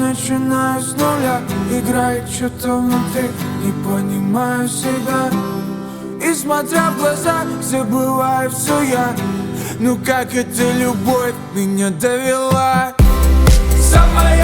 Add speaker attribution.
Speaker 1: начинаю с нуля. Играет что-то внутри, не понимаю себя. И смотря в глаза, забываю все я. Ну как эта любовь меня довела. Самая